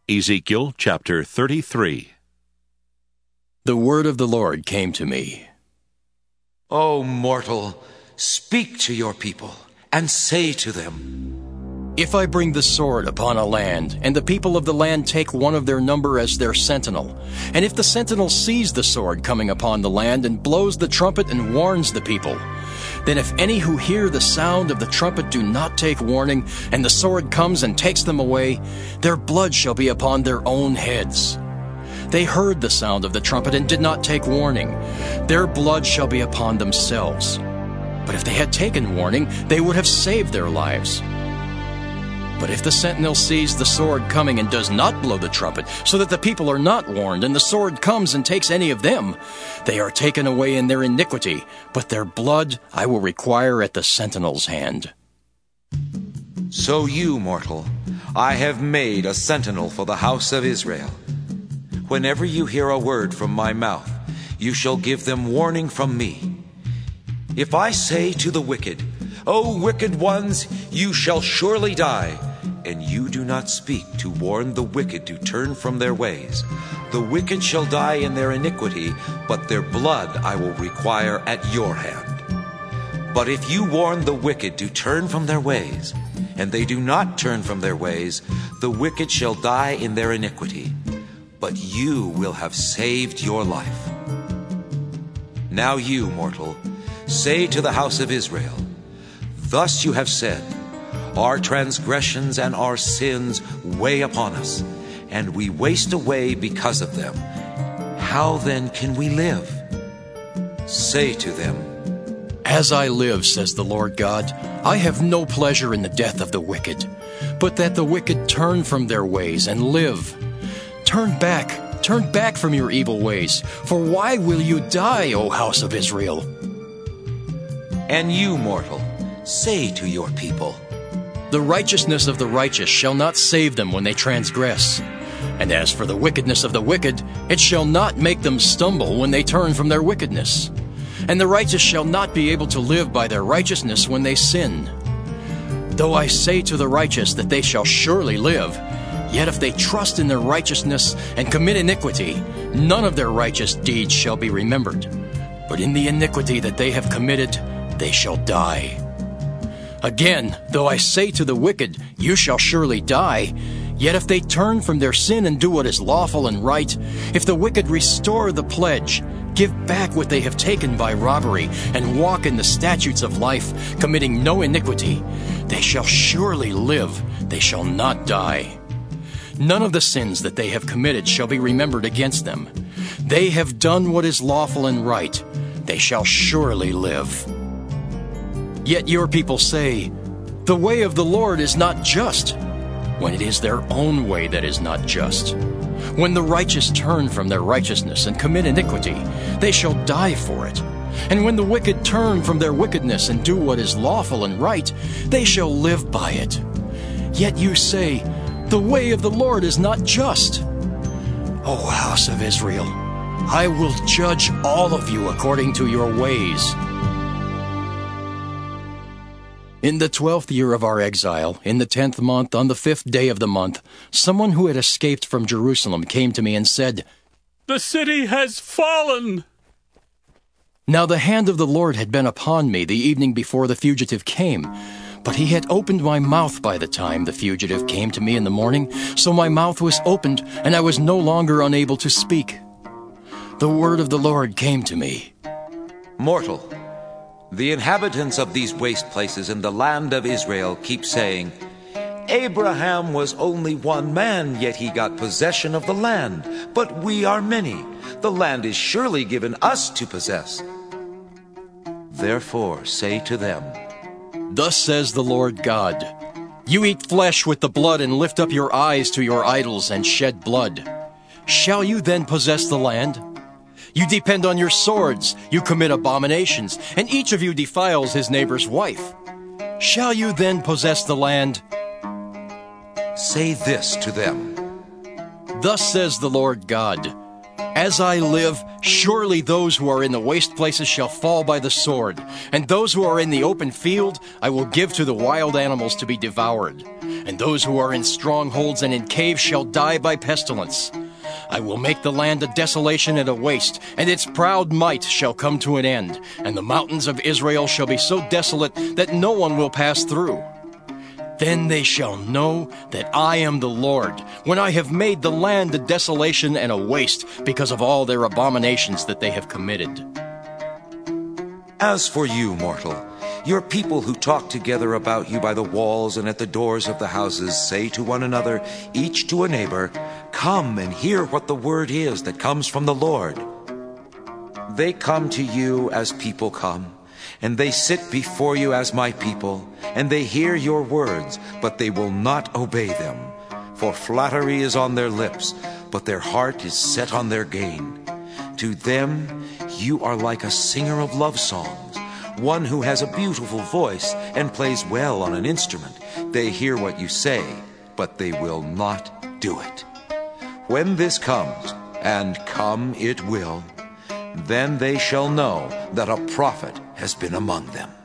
Ezekiel chapter 33. The word of the Lord came to me. O mortal, speak to your people, and say to them, If I bring the sword upon a land, and the people of the land take one of their number as their sentinel, and if the sentinel sees the sword coming upon the land and blows the trumpet and warns the people, then if any who hear the sound of the trumpet do not take warning, and the sword comes and takes them away, their blood shall be upon their own heads. They heard the sound of the trumpet and did not take warning. Their blood shall be upon themselves. But if they had taken warning, they would have saved their lives. But if the sentinel sees the sword coming and does not blow the trumpet, so that the people are not warned, and the sword comes and takes any of them, they are taken away in their iniquity, but their blood I will require at the sentinel's hand. So you, mortal, I have made a sentinel for the house of Israel. Whenever you hear a word from my mouth, you shall give them warning from me. If I say to the wicked, O wicked ones, you shall surely die, and you do not speak to warn the wicked to turn from their ways, the wicked shall die in their iniquity, but their blood I will require at your hand. But if you warn the wicked to turn from their ways, and they do not turn from their ways, the wicked shall die in their iniquity, but you will have saved your life. Now you, mortal, say to the house of Israel, Thus you have said, Our transgressions and our sins weigh upon us, and we waste away because of them. How then can we live? Say to them, As I live, says the Lord God, I have no pleasure in the death of the wicked, but that the wicked turn from their ways and live. Turn back from your evil ways, for why will you die, O house of Israel? And you, mortal, say to your people, The righteousness of the righteous shall not save them when they transgress. And as for the wickedness of the wicked, it shall not make them stumble when they turn from their wickedness. And the righteous shall not be able to live by their righteousness when they sin. Though I say to the righteous that they shall surely live, yet if they trust in their righteousness and commit iniquity, none of their righteous deeds shall be remembered. But in the iniquity that they have committed, they shall die. Again, though I say to the wicked, You shall surely die, yet if they turn from their sin and do what is lawful and right, if the wicked restore the pledge, give back what they have taken by robbery, and walk in the statutes of life, committing no iniquity, they shall surely live, they shall not die. None of the sins that they have committed shall be remembered against them. They have done what is lawful and right, they shall surely live. Yet your people say, The way of the Lord is not just, when it is their own way that is not just. When the righteous turn from their righteousness and commit iniquity, they shall die for it. And when the wicked turn from their wickedness and do what is lawful and right, they shall live by it. Yet you say, The way of the Lord is not just. O house of Israel, I will judge all of you according to your ways. In the 12th year of our exile, in the 10th month, on the 5th day of the month, someone who had escaped from Jerusalem came to me and said, The city has fallen! Now the hand of the Lord had been upon me the evening before the fugitive came, but he had opened my mouth by the time the fugitive came to me in the morning, so my mouth was opened, and I was no longer unable to speak. The word of the Lord came to me. Mortal, the inhabitants of these waste places in the land of Israel keep saying, Abraham was only one man, yet he got possession of the land. But we are many. The land is surely given us to possess. Therefore say to them, Thus says the Lord God, You eat flesh with the blood and lift up your eyes to your idols and shed blood. Shall you then possess the land? You depend on your swords, you commit abominations, and each of you defiles his neighbor's wife. Shall you then possess the land? Say this to them, Thus says the Lord God, As I live, surely those who are in the waste places shall fall by the sword, and those who are in the open field I will give to the wild animals to be devoured. and those who are in strongholds and in caves shall die by pestilence. I will make the land a desolation and a waste, and its proud might shall come to an end, and the mountains of Israel shall be so desolate that no one will pass through. Then they shall know that I am the Lord, when I have made the land a desolation and a waste because of all their abominations that they have committed. As for you, mortal, your people who talk together about you by the walls and at the doors of the houses say to one another, each to a neighbor, "Come and hear what the word is that comes from the Lord." They come to you as people come, and they sit before you as my people, and they hear your words, but they will not obey them. For flattery is on their lips, but their heart is set on their gain. To them you are like a singer of love songs, one who has a beautiful voice and plays well on an instrument. They hear what you say, but they will not do it. When this comes, and come it will, then they shall know that a prophet has been among them.